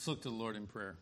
Let's look to the Lord in prayer.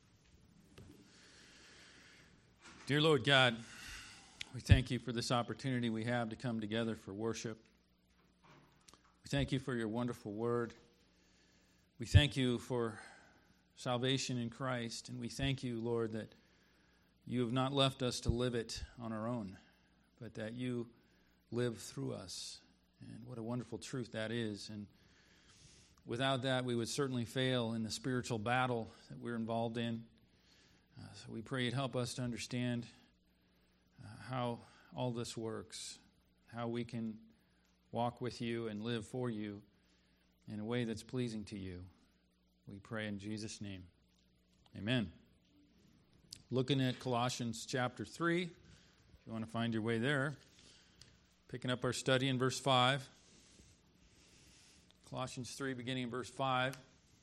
Dear Lord God, we thank you for this opportunity we have to come together for worship. We thank you for your wonderful word. We thank you for salvation in Christ, and we thank you, Lord, that you have not left us to live it on our own, but that you live through us. And what a wonderful truth that is. And without that, we would certainly fail in the spiritual battle that we're involved in. So we pray you'd help us to understand how all this works, how we can walk with you and live for you in a way that's pleasing to you. We pray in Jesus' name. Amen. Looking at Colossians chapter 3, if you want to find your way there, picking up our study in verse 5. Colossians 3, beginning in verse 5.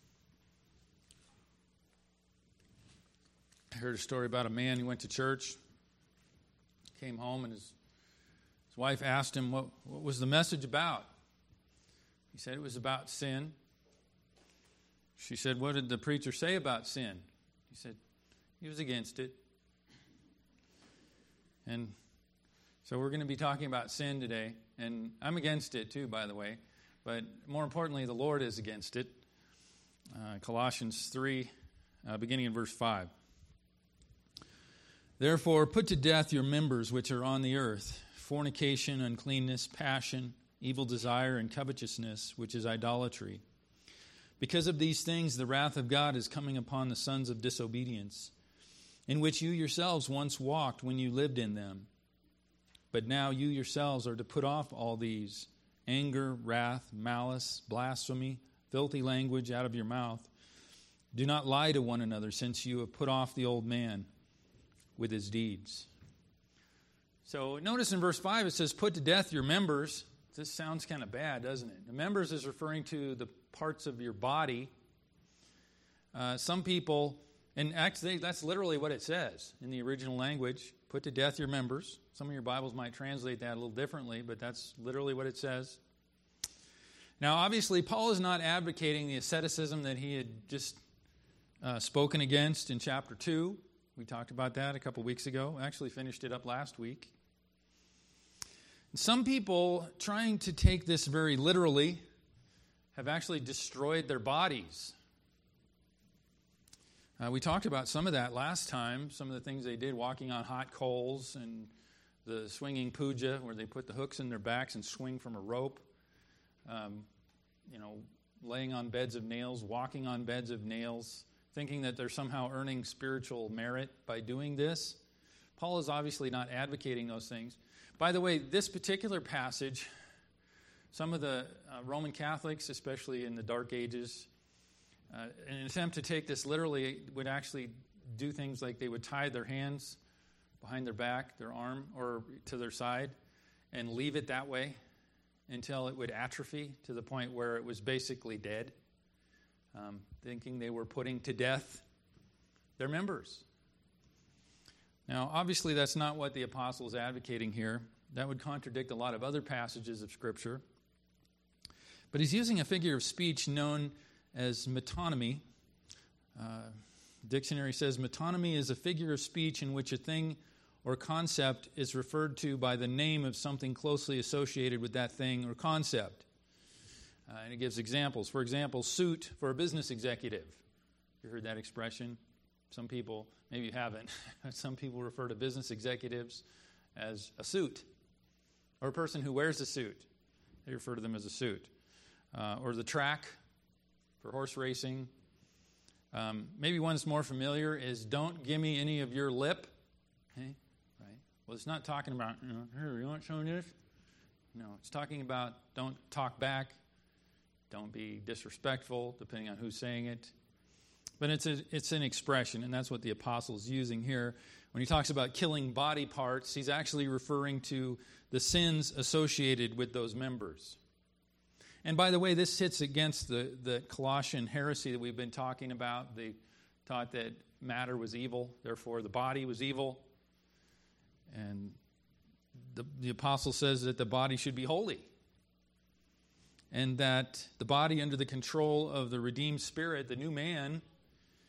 I heard a story about a man who went to church, came home, and his wife asked him, what was the message about? He said it was about sin. She said, what did the preacher say about sin? He said, he was against it. And so we're going to be talking about sin today, and I'm against it too, by the way. But more importantly, the Lord is against it. Colossians 3, beginning in verse 5. Therefore, put to death your members which are on the earth, fornication, uncleanness, passion, evil desire, and covetousness, which is idolatry. Because of these things, the wrath of God is coming upon the sons of disobedience, in which you yourselves once walked when you lived in them. But now you yourselves are to put off all these: anger, wrath, malice, blasphemy, filthy language out of your mouth. Do not lie to one another, since you have put off the old man with his deeds. So notice in verse 5 it says, put to death your members. This sounds kind of bad, doesn't it? The members is referring to the parts of your body. Some people, and actually that's literally what it says in the original language, put to death your members. Some of your Bibles might translate that a little differently, but that's literally what it says. Now, obviously, Paul is not advocating the asceticism that he had just spoken against in chapter 2. We talked about that a couple weeks ago. Actually finished it up last week. Some people, trying to take this very literally, have actually destroyed their bodies. We talked about some of that last time, some of the things they did, walking on hot coals, and the swinging puja, where they put the hooks in their backs and swing from a rope, laying on beds of nails, walking on beds of nails, thinking that they're somehow earning spiritual merit by doing this. Paul is obviously not advocating those things. By the way, this particular passage, some of the Roman Catholics, especially in the Dark Ages, in an attempt to take this literally, would actually do things like they would tie their hands behind their back, their arm, or to their side, and leave it that way until it would atrophy to the point where it was basically dead, thinking they were putting to death their members. Now, obviously, that's not what the apostle is advocating here. That would contradict a lot of other passages of Scripture. But he's using a figure of speech known as metonymy. Dictionary says metonymy is a figure of speech in which a thing or concept is referred to by the name of something closely associated with that thing or concept. And it gives examples. For example, suit for a business executive. You heard that expression? Some people, maybe you haven't, some people refer to business executives as a suit. Or a person who wears a suit. They refer to them as a suit. Or the track for horse racing. Maybe one that's more familiar is don't give me any of your lip. Okay? Right? Well, it's not talking about, here, you want some of this? No, it's talking about don't talk back. Don't be disrespectful, depending on who's saying it. But it's an expression, and that's what the apostle is using here. When he talks about killing body parts, he's actually referring to the sins associated with those members. And by the way, this hits against the Colossian heresy that we've been talking about. They taught that matter was evil, therefore the body was evil. And the apostle says that the body should be holy. And that the body under the control of the redeemed spirit, the new man,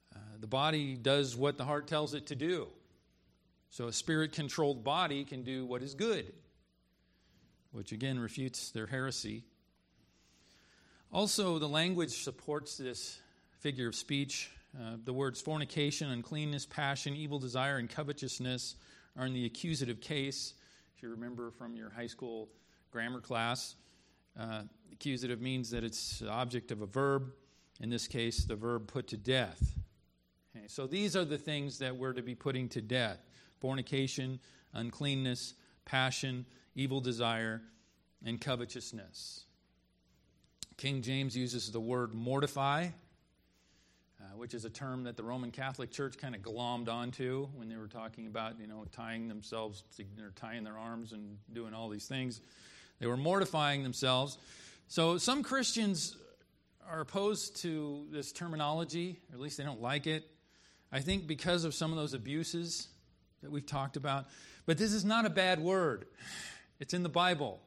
The body does what the heart tells it to do. So a spirit-controlled body can do what is good, which again refutes their heresy. Also, the language supports this figure of speech. The words fornication, uncleanness, passion, evil desire, and covetousness are in the accusative case. If you remember from your high school grammar class, accusative means that it's the object of a verb. In this case, the verb put to death. Okay, so these are the things that we're to be putting to death: fornication, uncleanness, passion, evil desire, and covetousness. King James uses the word mortify, which is a term that the Roman Catholic Church kind of glommed onto when they were talking about, tying themselves, or tying their arms and doing all these things. They were mortifying themselves. So some Christians are opposed to this terminology, or at least they don't like it. I think because of some of those abuses that we've talked about. But this is not a bad word. It's in the Bible.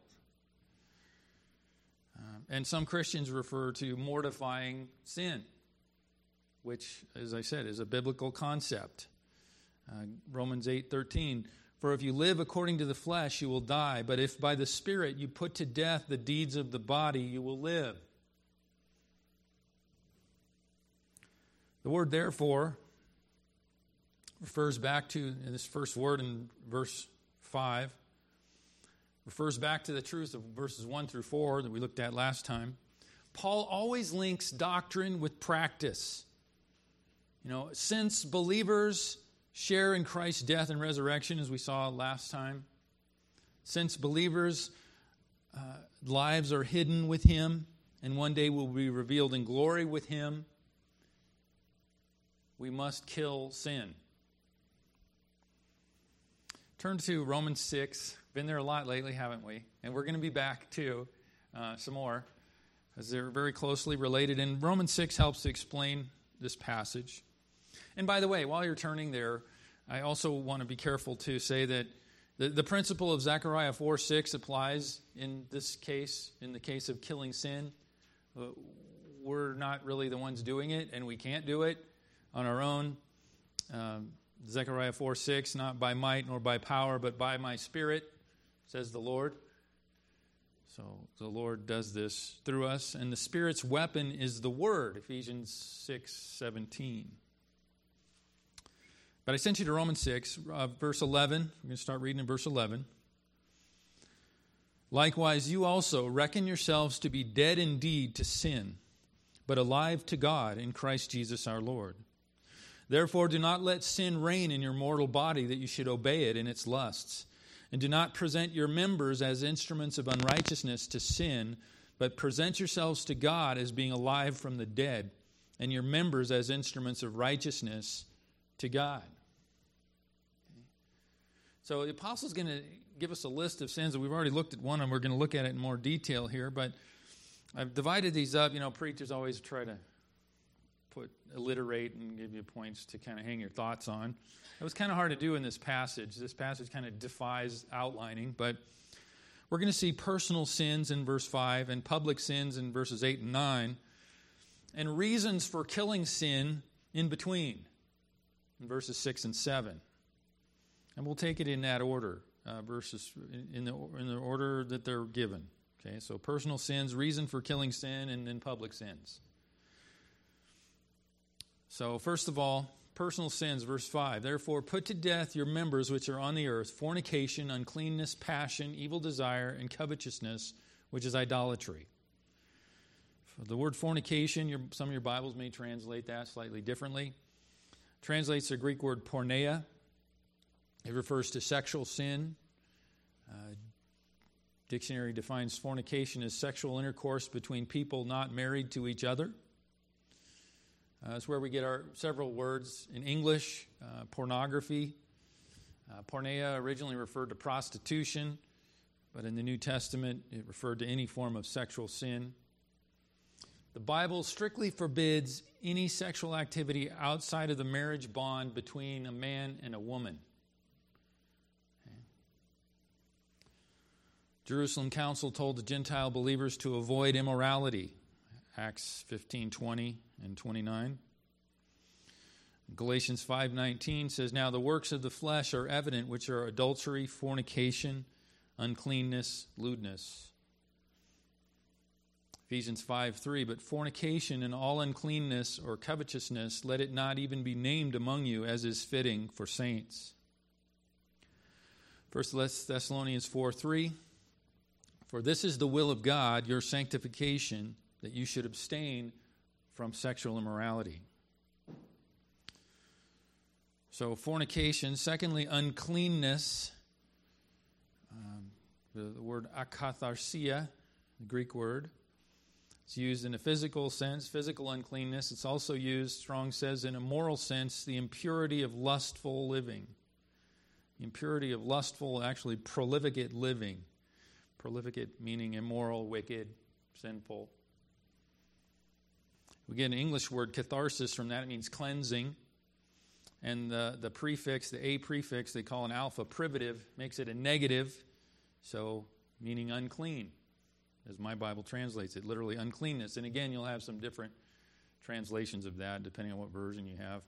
And some Christians refer to mortifying sin, which, as I said, is a biblical concept. Romans 8:13, for if you live according to the flesh, you will die. But if by the Spirit you put to death the deeds of the body, you will live. The word therefore refers back to, in this first word in verse 5, refers back to the truth of verses 1 through 4 that we looked at last time. Paul always links doctrine with practice. Since believers share in Christ's death and resurrection, as we saw last time, since believers' lives are hidden with Him and one day will be revealed in glory with Him, we must kill sin. Turn to Romans 6. Been there a lot lately, haven't we? And we're going to be back to some more, as they're very closely related. And Romans 6 helps to explain this passage. And by the way, while you're turning there, I also want to be careful to say that the principle of Zechariah 4:6 applies in this case, in the case of killing sin. We're not really the ones doing it, and we can't do it on our own. Zechariah 4:6, not by might nor by power, but by my Spirit, says the Lord. So the Lord does this through us, and the Spirit's weapon is the Word, Ephesians 6:17. But I sent you to Romans 6, verse 11. We're going to start reading in verse 11. Likewise, you also reckon yourselves to be dead indeed to sin, but alive to God in Christ Jesus our Lord. Therefore, do not let sin reign in your mortal body, that you should obey it in its lusts. And do not present your members as instruments of unrighteousness to sin, but present yourselves to God as being alive from the dead, and your members as instruments of righteousness to God. Okay. So the apostle's going to give us a list of sins. We've already looked at one, and we're going to look at it in more detail here. But I've divided these up. Preachers always try to alliterate and give you points to kind of hang your thoughts on. It was kind of hard to do in this passage. This passage kind of defies outlining, but we're going to see personal sins in verse 5 and public sins in verses 8 and 9, and reasons for killing sin in between in verses 6 and 7. And we'll take it in that order, verses in the order that they're given. Okay, so personal sins, reason for killing sin, and then public sins. So, first of all, personal sins, verse 5. Therefore, put to death your members which are on the earth, fornication, uncleanness, passion, evil desire, and covetousness, which is idolatry. The word fornication, some of your Bibles may translate that slightly differently. Translates the Greek word porneia. It refers to sexual sin. Dictionary defines fornication as sexual intercourse between people not married to each other. That's where we get our several words in English. Pornography. Porneia originally referred to prostitution, but in the New Testament it referred to any form of sexual sin. The Bible strictly forbids any sexual activity outside of the marriage bond between a man and a woman. Okay. Jerusalem Council told the Gentile believers to avoid immorality. Acts 15:20 and 29. Galatians 5:19 says, "Now the works of the flesh are evident, which are adultery, fornication, uncleanness, lewdness." Ephesians 5:3, "But fornication and all uncleanness or covetousness, let it not even be named among you, as is fitting for saints." 1 Thessalonians 4:3, "For this is the will of God, your sanctification, that you should abstain from sexual immorality." So fornication. Secondly, uncleanness. The word akatharsia, the Greek word. It's used in a physical sense, physical uncleanness. It's also used, Strong says, in a moral sense, the impurity of lustful living. The impurity of lustful, actually prolificate living. Prolificate meaning immoral, wicked, sinful. We get an English word, catharsis, from that. It means cleansing. And the prefix, the a prefix, they call an alpha privative, makes it a negative, so meaning unclean, as my Bible translates it, literally uncleanness. And again, you'll have some different translations of that, depending on what version you have.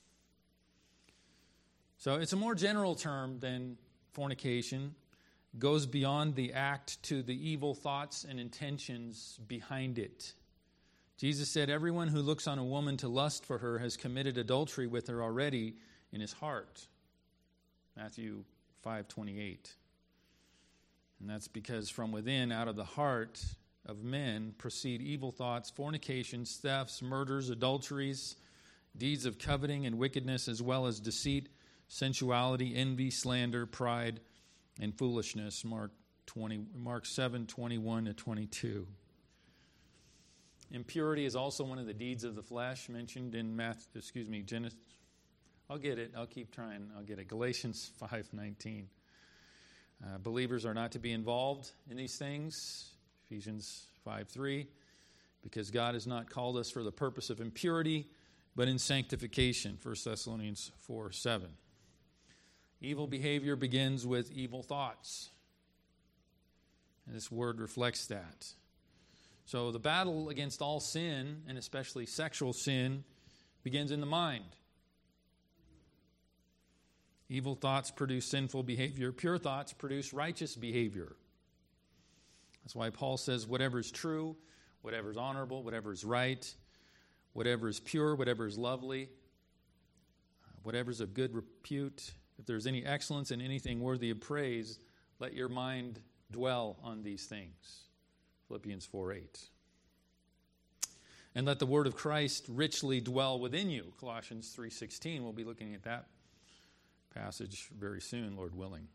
So it's a more general term than fornication. It goes beyond the act to the evil thoughts and intentions behind it. Jesus said, "Everyone who looks on a woman to lust for her has committed adultery with her already in his heart." Matthew 5:28. And that's because from within, out of the heart of men, proceed evil thoughts, fornications, thefts, murders, adulteries, deeds of coveting and wickedness, as well as deceit, sensuality, envy, slander, pride, and foolishness. Mark 7:21-22. Impurity is also one of the deeds of the flesh mentioned in Genesis. I'll get it. I'll keep trying. I'll get it. Galatians 5:19. Believers are not to be involved in these things. Ephesians 5:3. Because God has not called us for the purpose of impurity, but in sanctification. 1 Thessalonians 4:7. Evil behavior begins with evil thoughts. And this word reflects that. So the battle against all sin, and especially sexual sin, begins in the mind. Evil thoughts produce sinful behavior. Pure thoughts produce righteous behavior. That's why Paul says whatever is true, whatever is honorable, whatever is right, whatever is pure, whatever is lovely, whatever is of good repute, if there's any excellence in anything worthy of praise, let your mind dwell on these things. Philippians 4:8. And let the word of Christ richly dwell within you. Colossians 3:16. We'll be looking at that passage very soon, Lord willing.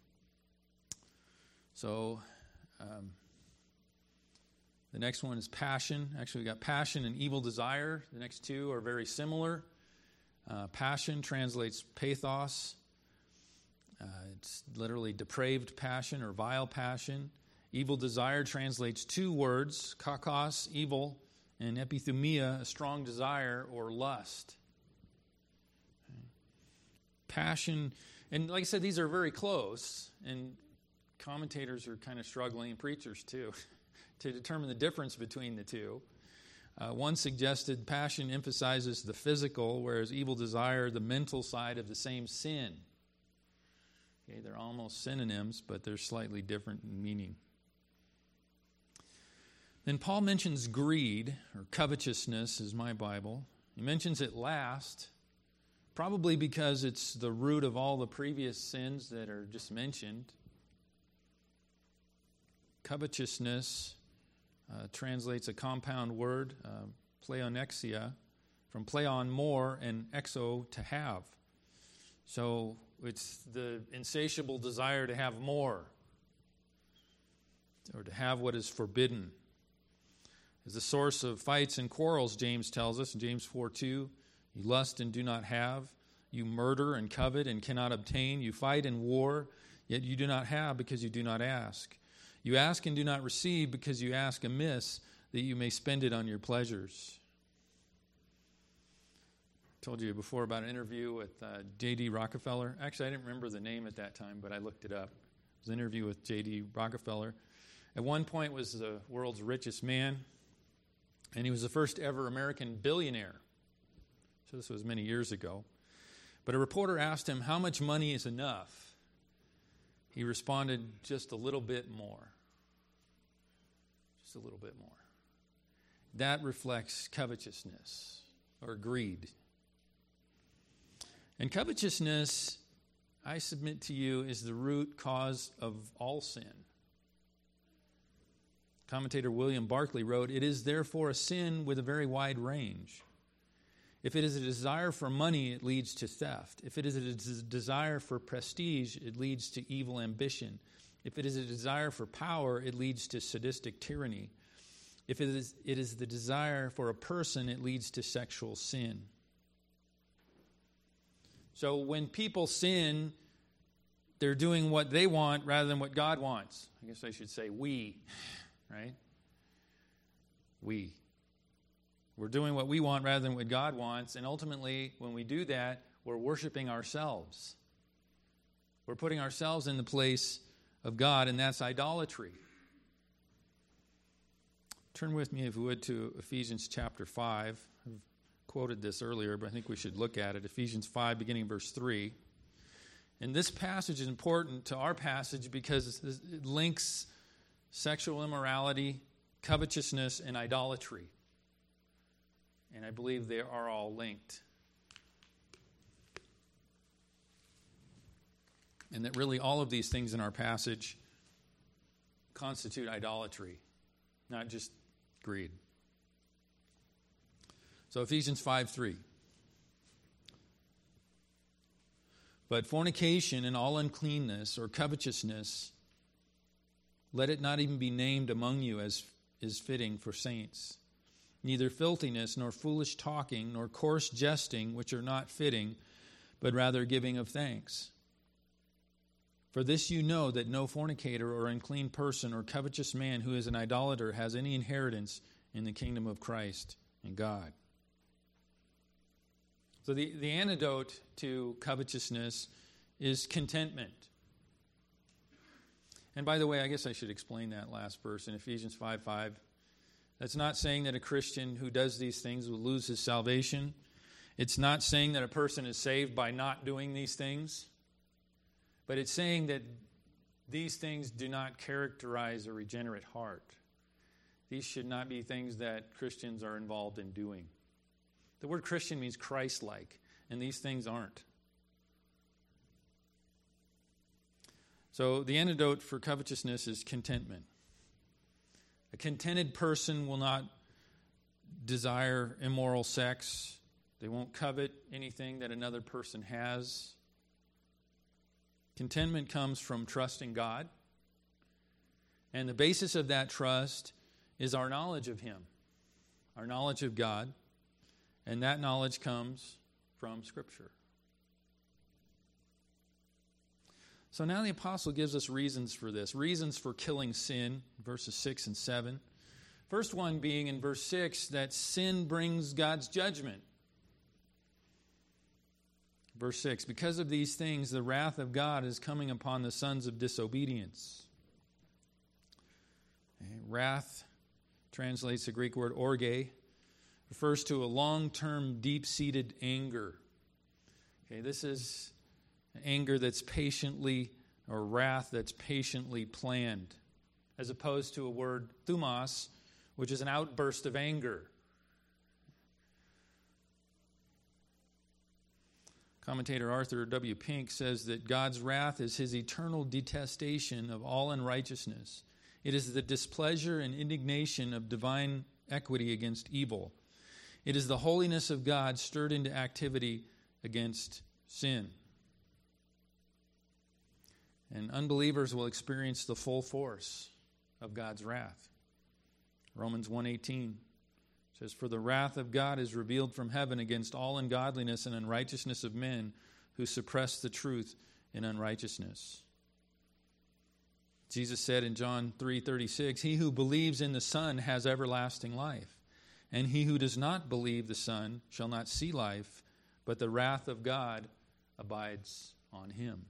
So, the next one is passion. Actually, we got passion and evil desire. The next two are very similar. Passion translates pathos. It's literally depraved passion or vile passion. Evil desire translates two words, kakos, evil, and epithumia, a strong desire or lust. Passion, and like I said, these are very close, and commentators are kind of struggling, and preachers too, to determine the difference between the two. One suggested passion emphasizes the physical, whereas evil desire, the mental side of the same sin. Okay, they're almost synonyms, but they're slightly different in meaning. Then Paul mentions greed, or covetousness is my Bible. He mentions it last, probably because it's the root of all the previous sins that are just mentioned. Covetousness translates a compound word, pleonexia, from pleon, more, and exo, to have. So it's the insatiable desire to have more, or to have what is forbidden. Is the source of fights and quarrels, James tells us in James 4:2. You lust and do not have. You murder and covet and cannot obtain. You fight and war, yet you do not have because you do not ask. You ask and do not receive because you ask amiss, that you may spend it on your pleasures. I told you before about an interview with J.D. Rockefeller. Actually, I didn't remember the name at that time, but I looked it up. It was an interview with J.D. Rockefeller. At one point was the world's richest man, and he was the first ever American billionaire. So this was many years ago. But a reporter asked him, how much money is enough? He responded, just a little bit more. Just a little bit more. That reflects covetousness or greed. And covetousness, I submit to you, is the root cause of all sin. Commentator William Barclay wrote, it is therefore a sin with a very wide range. If it is a desire for money, it leads to theft. If it is a desire for prestige, it leads to evil ambition. If it is a desire for power, it leads to sadistic tyranny. If it is the desire for a person, it leads to sexual sin. So when people sin, they're doing what they want rather than what God wants. I guess I should say we, right? We're doing what we want rather than what God wants, and ultimately, when we do that, we're worshiping ourselves. We're putting ourselves in the place of God, and that's idolatry. Turn with me, if you would, to Ephesians chapter 5. I've quoted this earlier, but I think we should look at it. Ephesians 5, beginning verse 3. And this passage is important to our passage because it links sexual immorality, covetousness, and idolatry. And I believe they are all linked. And that really all of these things in our passage constitute idolatry, not just greed. So Ephesians 5:3. But fornication and all uncleanness or covetousness, let it not even be named among you as is fitting for saints. Neither filthiness, nor foolish talking, nor coarse jesting, which are not fitting, but rather giving of thanks. For this you know, that no fornicator or unclean person or covetous man who is an idolater has any inheritance in the kingdom of Christ and God. So the antidote to covetousness is contentment. And by the way, I guess I should explain that last verse in Ephesians 5:5. That's not saying that a Christian who does these things will lose his salvation. It's not saying that a person is saved by not doing these things. But it's saying that these things do not characterize a regenerate heart. These should not be things that Christians are involved in doing. The word Christian means Christ-like, and these things aren't. So the antidote for covetousness is contentment. A contented person will not desire immoral sex. They won't covet anything that another person has. Contentment comes from trusting God. And the basis of that trust is our knowledge of Him, our knowledge of God. And that knowledge comes from Scripture. So now the apostle gives us reasons for this, reasons for killing sin, verses 6 and 7. First one being in verse 6 that sin brings God's judgment. Verse 6, because of these things, the wrath of God is coming upon the sons of disobedience. Wrath translates the Greek word orge, refers to a long-term, deep-seated anger. Okay, this is anger that's patiently, or wrath that's patiently planned, as opposed to a word thumos, which is an outburst of anger. Commentator Arthur W. Pink says that God's wrath is His eternal detestation of all unrighteousness. It is the displeasure and indignation of divine equity against evil. It is the holiness of God stirred into activity against sin. And unbelievers will experience the full force of God's wrath. Romans 1:18 says, for the wrath of God is revealed from heaven against all ungodliness and unrighteousness of men who suppress the truth in unrighteousness. Jesus said in John 3:36, he who believes in the Son has everlasting life, and he who does not believe the Son shall not see life, but the wrath of God abides on him.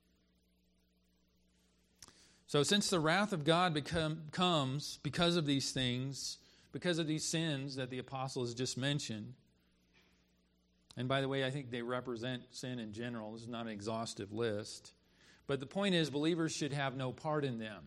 So since the wrath of God comes because of these things, because of these sins that the apostle has just mentioned, And by the way, I think they represent sin in general. This is not an exhaustive list. But the point is, believers should have no part in them.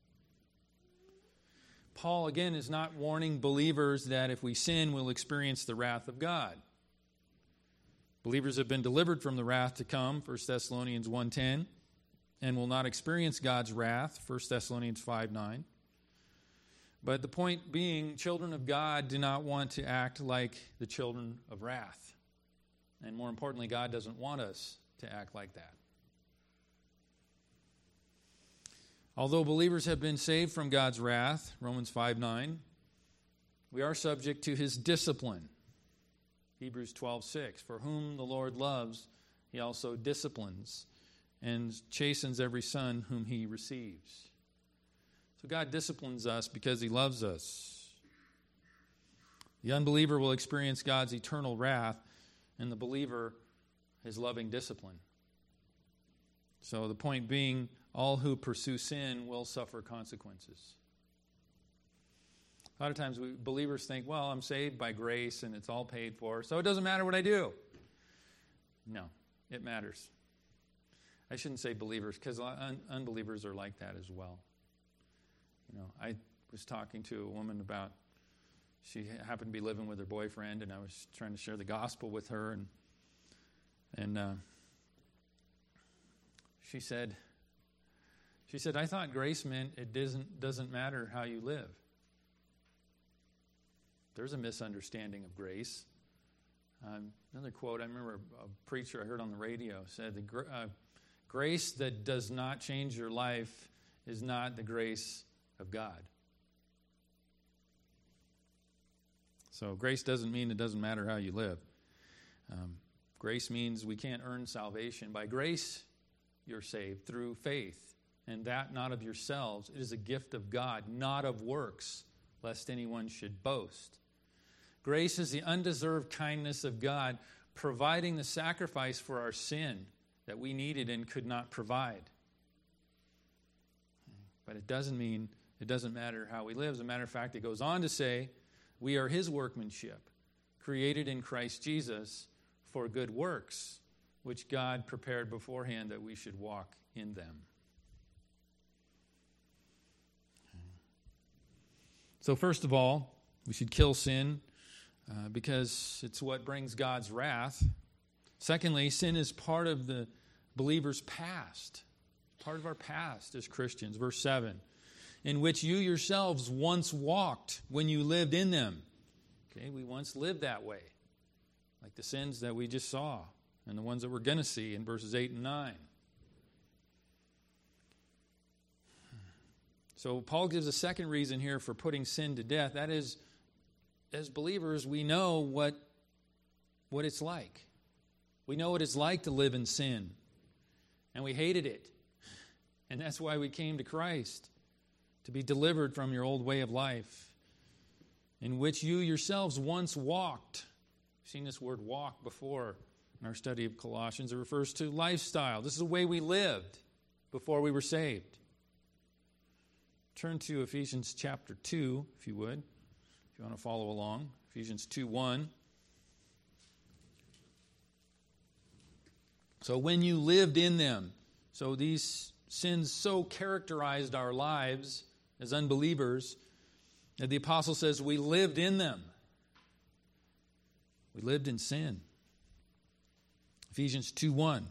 Paul, again, is not warning believers that if we sin, we'll experience the wrath of God. Believers have been delivered from the wrath to come, 1 Thessalonians 1:10, and will not experience God's wrath, 1 Thessalonians 5:9. But the point being, children of God do not want to act like the children of wrath. And more importantly, God doesn't want us to act like that. Although believers have been saved from God's wrath, Romans 5:9, we are subject to his discipline. Hebrews 12:6, for whom the Lord loves, he also disciplines and chastens every son whom he receives. So God disciplines us because he loves us. The unbeliever will experience God's eternal wrath, and the believer his loving discipline. So the point being, all who pursue sin will suffer consequences. A lot of times believers think, well, I'm saved by grace and it's all paid for, so it doesn't matter what I do. No, it matters. I shouldn't say believers, because unbelievers are like that as well. I was talking to a woman about, she happened to be living with her boyfriend, and I was trying to share the gospel with her, and she said, I thought grace meant it doesn't matter how you live. There's a misunderstanding of grace. Another quote, I remember a preacher I heard on the radio said, grace that does not change your life is not the grace of God. So grace doesn't mean it doesn't matter how you live. Grace means we can't earn salvation. By grace, you're saved through faith, and that not of yourselves. It is a gift of God, not of works, lest anyone should boast. Grace is the undeserved kindness of God, providing the sacrifice for our sin that we needed and could not provide. But it doesn't mean it doesn't matter how we live. As a matter of fact, it goes on to say, we are his workmanship, created in Christ Jesus for good works, which God prepared beforehand that we should walk in them. So first of all, we should kill sin because it's what brings God's wrath. Secondly, sin is part of the believer's past, part of our past as Christians. Verse 7, in which you yourselves once walked when you lived in them. Okay, we once lived that way, like the sins that we just saw and the ones that we're going to see in verses 8 and 9. So Paul gives a second reason here for putting sin to death. That is, as believers, we know what it's like. We know what it's like to live in sin. And we hated it. And that's why we came to Christ, to be delivered from your old way of life, in which you yourselves once walked. We've seen this word walk before in our study of Colossians. It refers to lifestyle. This is the way we lived before we were saved. Turn to Ephesians chapter 2, if you would, if you want to follow along. Ephesians 2:1. So when you lived in them, so these sins so characterized our lives as unbelievers that the apostle says we lived in them. We lived in sin. Ephesians 2:1.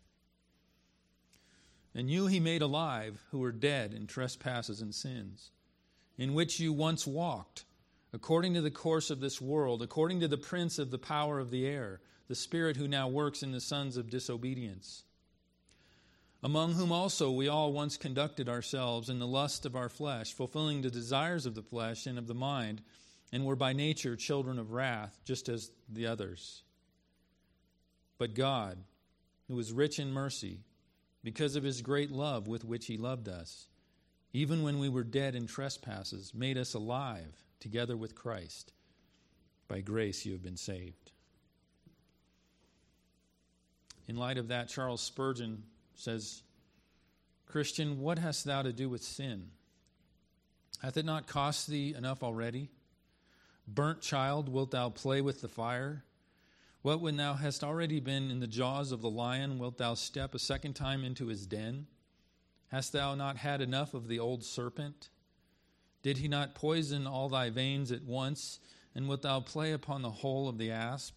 And you he made alive who were dead in trespasses and sins, in which you once walked, according to the course of this world, according to the prince of the power of the air, the spirit who now works in the sons of disobedience, among whom also we all once conducted ourselves in the lust of our flesh, fulfilling the desires of the flesh and of the mind, and were by nature children of wrath, just as the others. But God, who is rich in mercy, because of his great love with which he loved us, even when we were dead in trespasses, made us alive together with Christ. By grace you have been saved. In light of that, Charles Spurgeon says, Christian, what hast thou to do with sin? Hath it not cost thee enough already? Burnt child, wilt thou play with the fire? What, when thou hast already been in the jaws of the lion, wilt thou step a second time into his den? Hast thou not had enough of the old serpent? Did he not poison all thy veins at once, and wilt thou play upon the hole of the asp?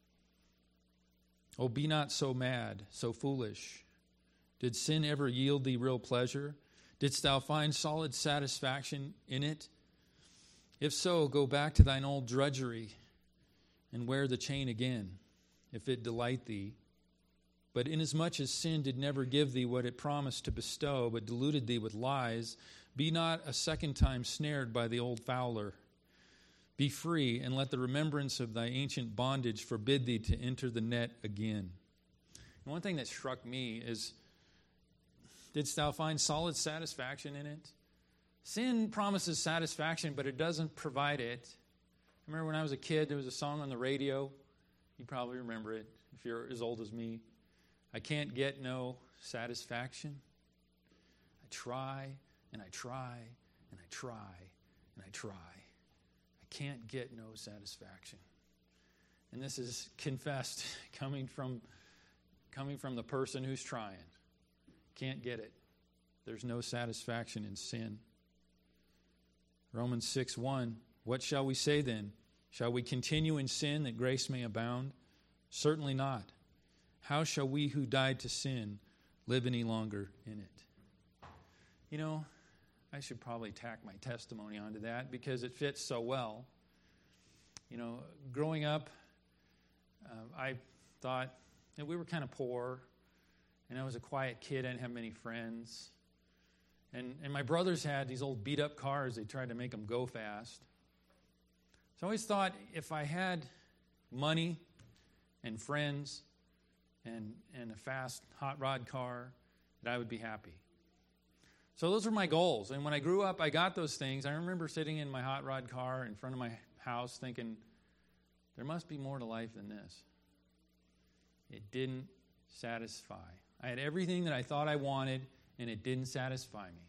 Oh, be not so mad, so foolish. Did sin ever yield thee real pleasure? Didst thou find solid satisfaction in it? If so, go back to thine old drudgery and wear the chain again, if it delight thee. But inasmuch as sin did never give thee what it promised to bestow, but deluded thee with lies, be not a second time snared by the old fowler. Be free, and let the remembrance of thy ancient bondage forbid thee to enter the net again. And one thing that struck me is, didst thou find solid satisfaction in it? Sin promises satisfaction, but it doesn't provide it. I remember when I was a kid, there was a song on the radio. You probably remember it if you're as old as me. I can't get no satisfaction. I try, and I try, and I try, and I try. I can't get no satisfaction. And this is confessed coming from the person who's trying. Can't get it. There's no satisfaction in sin. Romans 6:1, what shall we say then? Shall we continue in sin that grace may abound? Certainly not. How shall we who died to sin live any longer in it? You know, I should probably tack my testimony onto that because it fits so well. You know, growing up, I thought that we were kind of poor, and I was a quiet kid. I didn't have many friends. And my brothers had these old beat-up cars. They tried to make them go fast. So I always thought if I had money and friends and a fast hot rod car, that I would be happy. So those were my goals. And when I grew up, I got those things. I remember sitting in my hot rod car in front of my house thinking, there must be more to life than this. It didn't satisfy. I had everything that I thought I wanted, and it didn't satisfy me.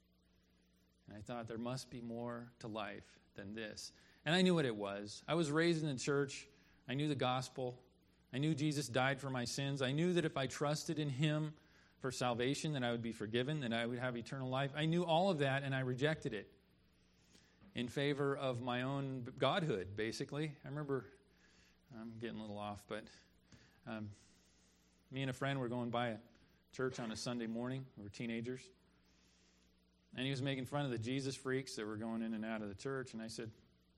And I thought there must be more to life than this. And I knew what it was. I was raised in the church. I knew the gospel. I knew Jesus died for my sins. I knew that if I trusted in him for salvation, that I would be forgiven, that I would have eternal life. I knew all of that, and I rejected it in favor of my own godhood, basically. I remember, I'm getting a little off, but me and a friend were going by a church on a Sunday morning. We were teenagers. And he was making fun of the Jesus freaks that were going in and out of the church. And I said,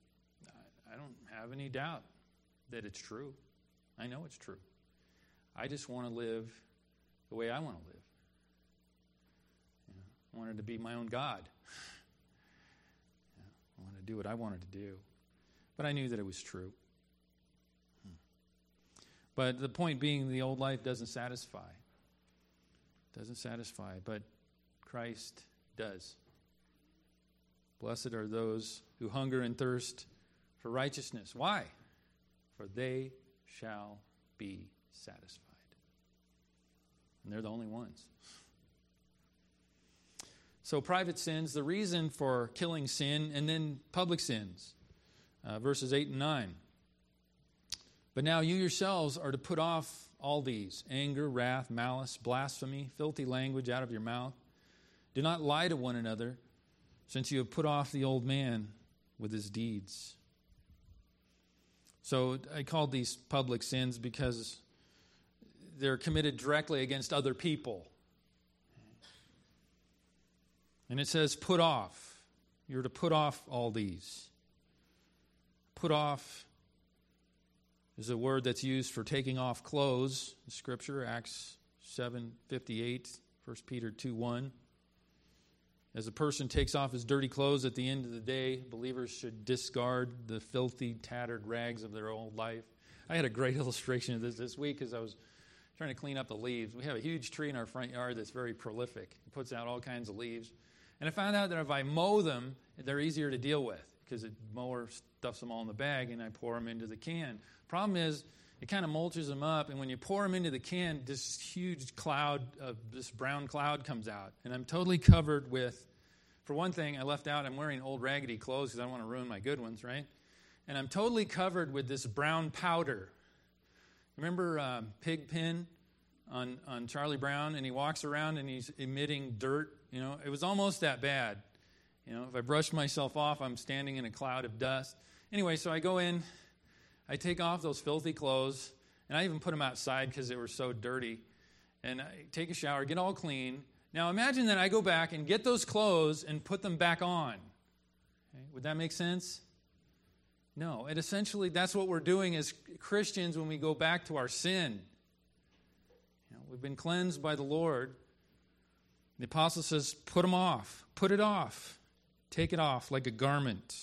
I don't have any doubt that it's true. I know it's true. I just want to live the way I want to live. You know, I wanted to be my own God. I wanted to do what I wanted to do. But I knew that it was true. But the point being, the old life doesn't satisfy. Doesn't satisfy, but Christ does. Blessed are those who hunger and thirst for righteousness. Why? For they shall be satisfied. And they're the only ones. So private sins, the reason for killing sin, and then public sins. Verses 8 and 9. But now you yourselves are to put off all these: anger, wrath, malice, blasphemy, filthy language out of your mouth. Do not lie to one another, since you have put off the old man with his deeds. So I called these public sins because they're committed directly against other people. And it says put off. You're to put off all these. Put off is a word that's used for taking off clothes in Scripture, Acts 7:58, 1 Peter 2:1. As a person takes off his dirty clothes at the end of the day, believers should discard the filthy, tattered rags of their old life. I had a great illustration of this week as I was trying to clean up the leaves. We have a huge tree in our front yard that's very prolific. It puts out all kinds of leaves. And I found out that if I mow them, they're easier to deal with because the mower stuffs them all in the bag and I pour them into the can. Problem is, it kind of mulches them up, and when you pour them into the can, this huge cloud, this brown cloud comes out. And I'm totally covered with, for one thing, I left out, I'm wearing old raggedy clothes because I don't want to ruin my good ones, right? And I'm totally covered with this brown powder. Remember Pigpen on Charlie Brown, and he walks around and he's emitting dirt? It was almost that bad. If I brush myself off, I'm standing in a cloud of dust. Anyway, so I go in, I take off those filthy clothes, and I even put them outside because they were so dirty. And I take a shower, get all clean. Now imagine that I go back and get those clothes and put them back on. Okay? Would that make sense? No. And essentially that's what we're doing as Christians when we go back to our sin. We've been cleansed by the Lord. The apostle says, put them off. Put it off. Take it off like a garment.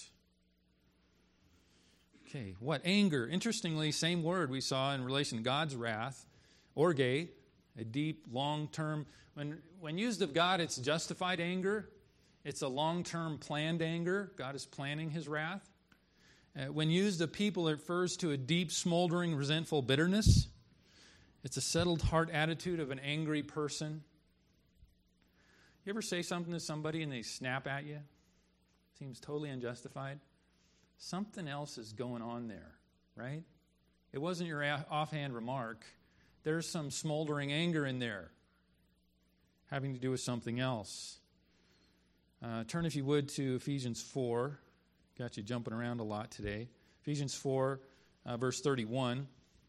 Okay, what? Anger. Interestingly, same word we saw in relation to God's wrath. Orge, a deep, long-term. When used of God, it's justified anger. It's a long-term planned anger. God is planning his wrath. When used of people, it refers to a deep, smoldering, resentful bitterness. It's a settled heart attitude of an angry person. You ever say something to somebody and they snap at you? Seems totally unjustified. Something else is going on there, right? It wasn't your offhand remark. There's some smoldering anger in there having to do with something else. Turn, if you would, to Ephesians 4. Got you jumping around a lot today. Ephesians 4, verse 31.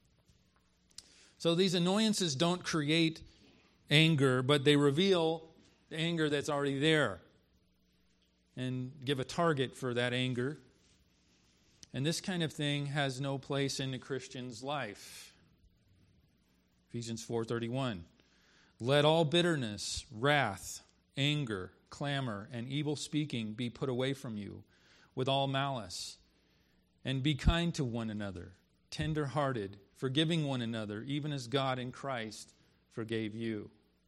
So these annoyances don't create anger, but they reveal the anger that's already there and give a target for that anger. And this kind of thing has no place in the Christian's life. Ephesians 4:31. Let all bitterness, wrath, anger, clamor, and evil speaking be put away from you with all malice. And be kind to one another, tender-hearted, forgiving one another, even as God in Christ forgave you.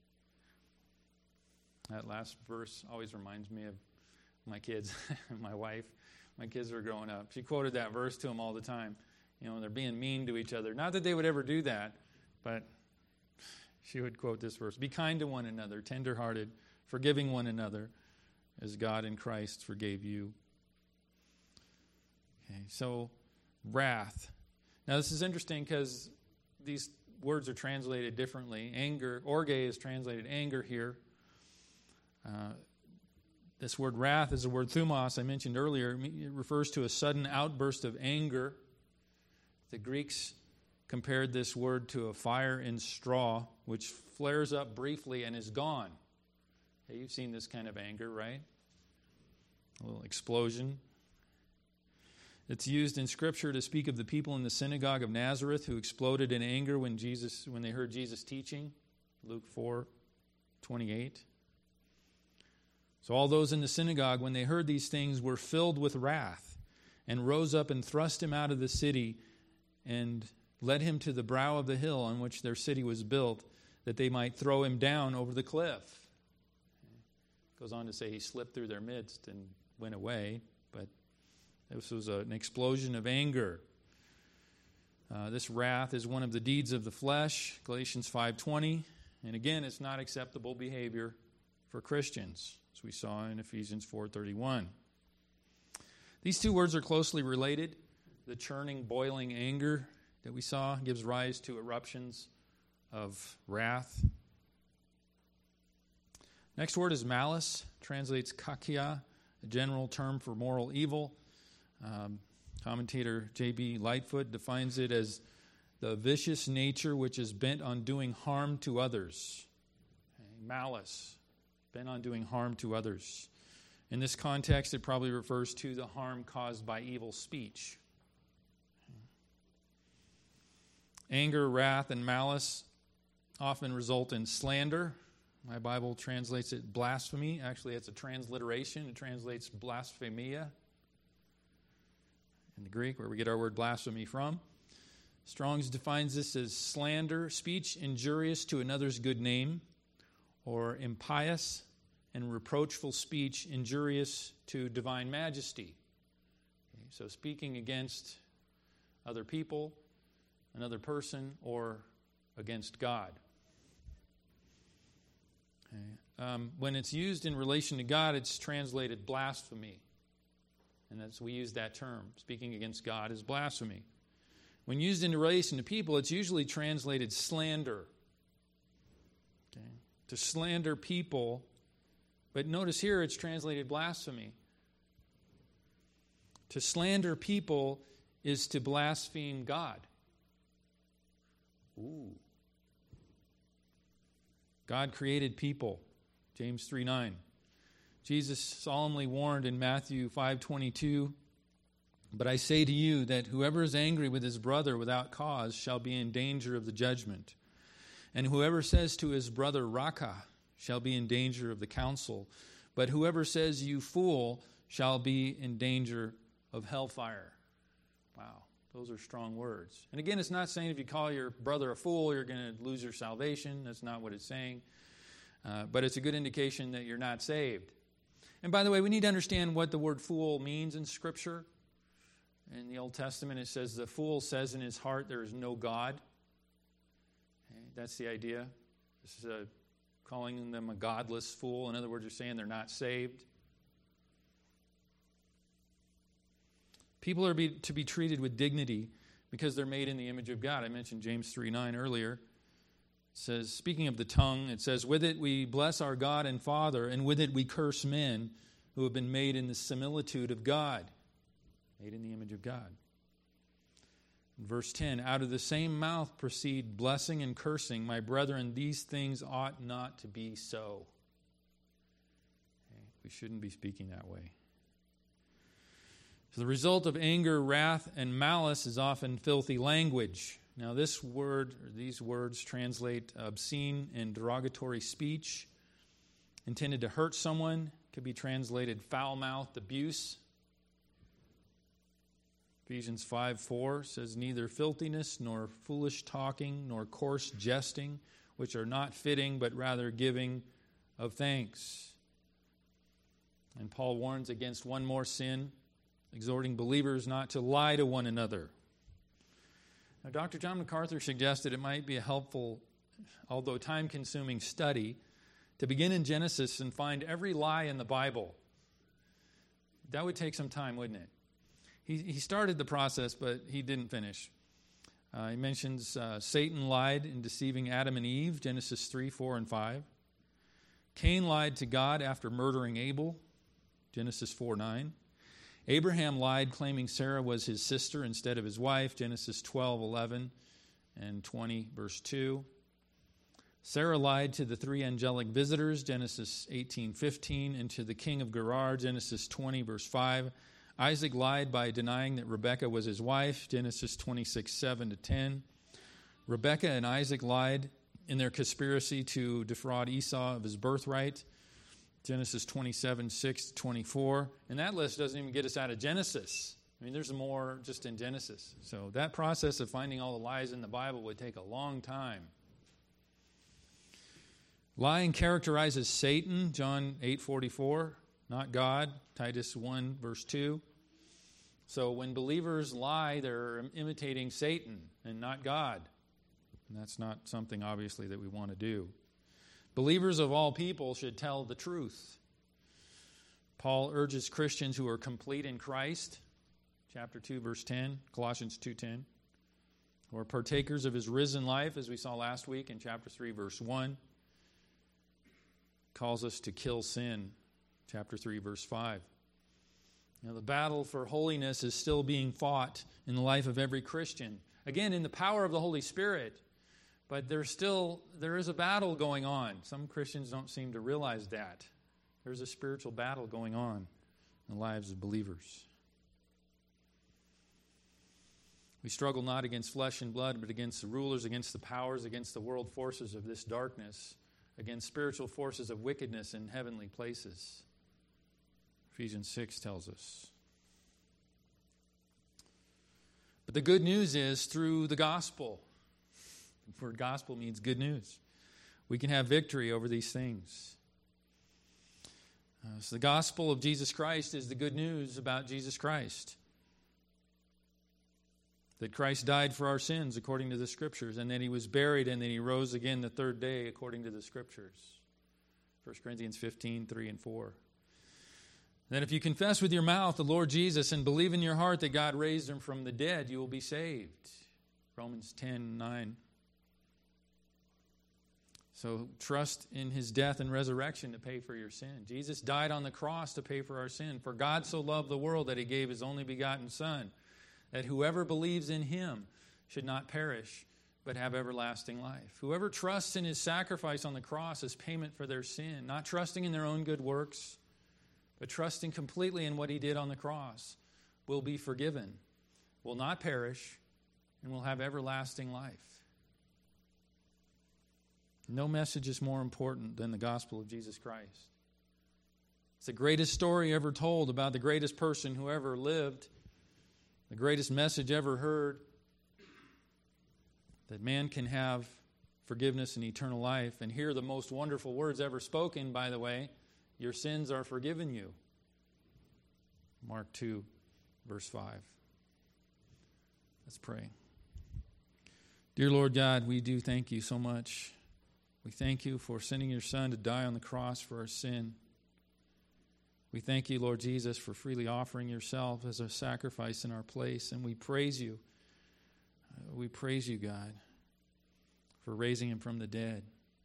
That last verse always reminds me of my kids and my wife. My kids were growing up. She quoted that verse to them all the time. They're being mean to each other. Not that they would ever do that, but she would quote this verse. Be kind to one another, tender-hearted, forgiving one another, as God in Christ forgave you. Okay, so wrath. Now this is interesting because these words are translated differently. Anger, orge is translated anger here. This word wrath is the word thumos I mentioned earlier. It refers to a sudden outburst of anger. The Greeks compared this word to a fire in straw, which flares up briefly and is gone. Hey, you've seen this kind of anger, right? A little explosion. It's used in Scripture to speak of the people in the synagogue of Nazareth who exploded in anger when they heard Jesus teaching. Luke 4:28. So all those in the synagogue, when they heard these things, were filled with wrath and rose up and thrust him out of the city and led him to the brow of the hill on which their city was built, that they might throw him down over the cliff. It goes on to say he slipped through their midst and went away, but this was an explosion of anger. This wrath is one of the deeds of the flesh, Galatians 5:20. And again, it's not acceptable behavior for Christians, as we saw in Ephesians 4:31. These two words are closely related. The churning, boiling anger that we saw gives rise to eruptions of wrath. Next word is malice. Translates kakia, a general term for moral evil. Commentator J.B. Lightfoot defines it as the vicious nature which is bent on doing harm to others. Okay, malice, bent on doing harm to others. In this context, it probably refers to the harm caused by evil speech. Anger, wrath, and malice often result in slander. My Bible translates it blasphemy. Actually, it's a transliteration. It translates blasphemia in the Greek, where we get our word blasphemy from. Strong's defines this as slander, speech injurious to another's good name, or impious and reproachful speech injurious to divine majesty. Okay, so speaking against other people, another person, or against God. Okay. When it's used in relation to God, it's translated blasphemy. And we use that term. Speaking against God is blasphemy. When used in relation to people, it's usually translated slander. Okay? To slander people. But notice here it's translated blasphemy. To slander people is to blaspheme God. Ooh. God created people. James 3:9. Jesus solemnly warned in Matthew 5:22, "But I say to you that whoever is angry with his brother without cause shall be in danger of the judgment. And whoever says to his brother, Raca, shall be in danger of the council. But whoever says, you fool, shall be in danger of hellfire." Wow, those are strong words. And again, it's not saying if you call your brother a fool, you're going to lose your salvation. That's not what it's saying. But it's a good indication that you're not saved. And by the way, we need to understand what the word fool means in Scripture. In the Old Testament, it says, the fool says in his heart, there is no God. Okay, that's the idea. This is calling them a godless fool. In other words, you're saying they're not saved. People are to be treated with dignity because they're made in the image of God. I mentioned James 3:9 earlier. It says, speaking of the tongue, it says, with it we bless our God and Father, and with it we curse men who have been made in the similitude of God. Made in the image of God. In verse 10, out of the same mouth proceed blessing and cursing. My brethren, these things ought not to be so. Okay, we shouldn't be speaking that way. So the result of anger, wrath, and malice is often filthy language. Now this word, or these words, translate obscene and derogatory speech intended to hurt someone. Could be translated foul-mouthed abuse. Ephesians 5:4 says, neither filthiness, nor foolish talking, nor coarse jesting, which are not fitting, but rather giving of thanks. And Paul warns against one more sin, exhorting believers not to lie to one another. Now, Dr. John MacArthur suggested it might be a helpful, although time-consuming study, to begin in Genesis and find every lie in the Bible. That would take some time, wouldn't it? He started the process, but he didn't finish. He mentions Satan lied in deceiving Adam and Eve, Genesis 3, 4, and 5. Cain lied to God after murdering Abel, Genesis 4, 9. Abraham lied, claiming Sarah was his sister instead of his wife, Genesis 12, 11, and 20, verse 2. Sarah lied to the three angelic visitors, Genesis 18, 15, and to the king of Gerar, Genesis 20, verse 5. Isaac lied by denying that Rebekah was his wife, Genesis 26, 7 to 10. Rebekah and Isaac lied in their conspiracy to defraud Esau of his birthright, Genesis 27, 6 to 24. And that list doesn't even get us out of Genesis. I mean, there's more just in Genesis. So that process of finding all the lies in the Bible would take a long time. Lying characterizes Satan, John 8:44, not God, Titus 1, verse 2. So when believers lie, they're imitating Satan and not God. And that's not something, obviously, that we want to do. Believers of all people should tell the truth. Paul urges Christians who are complete in Christ, chapter 2, verse 10, Colossians 2:10, who are partakers of his risen life, as we saw last week in chapter 3, verse 1, calls us to kill sin, chapter 3, verse 5. Now, the battle for holiness is still being fought in the life of every Christian. Again, in the power of the Holy Spirit. But there is a battle going on. Some Christians don't seem to realize that. There's a spiritual battle going on in the lives of believers. We struggle not against flesh and blood, but against the rulers, against the powers, against the world forces of this darkness, against spiritual forces of wickedness in heavenly places. Ephesians 6 tells us. But the good news is through the gospel. The word gospel means good news. We can have victory over these things. So the gospel of Jesus Christ is the good news about Jesus Christ. That Christ died for our sins according to the Scriptures, and that he was buried, and that he rose again the third day according to the Scriptures. 1 Corinthians 15, 3 and 4. That if you confess with your mouth the Lord Jesus and believe in your heart that God raised him from the dead, you will be saved. Romans 10:9. So trust in his death and resurrection to pay for your sin. Jesus died on the cross to pay for our sin. For God so loved the world that he gave his only begotten Son, that whoever believes in him should not perish, but have everlasting life. Whoever trusts in his sacrifice on the cross as payment for their sin, not trusting in their own good works, but trusting completely in what he did on the cross, will be forgiven, will not perish, and will have everlasting life. No message is more important than the gospel of Jesus Christ. It's the greatest story ever told about the greatest person who ever lived, the greatest message ever heard, that man can have forgiveness and eternal life and hear the most wonderful words ever spoken, by the way, your sins are forgiven you. Mark 2, verse 5. Let's pray. Dear Lord God, we do thank you so much. We thank you for sending your Son to die on the cross for our sin. We thank you, Lord Jesus, for freely offering yourself as a sacrifice in our place. And we praise you. We praise you, God, for raising him from the dead.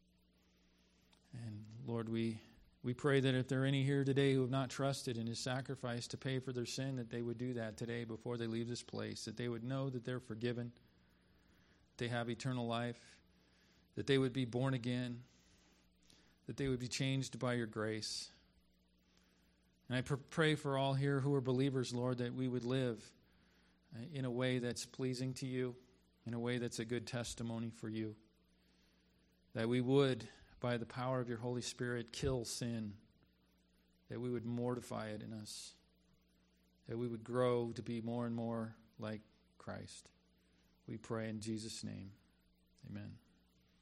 And Lord, we pray that if there are any here today who have not trusted in his sacrifice to pay for their sin, that they would do that today before they leave this place, that they would know that they're forgiven, that they have eternal life, that they would be born again, that they would be changed by your grace. And I pray for all here who are believers, Lord, that we would live in a way that's pleasing to you, in a way that's a good testimony for you, that we would, by the power of your Holy Spirit, kill sin, that we would mortify it in us, that we would grow to be more and more like Christ. We pray in Jesus' name.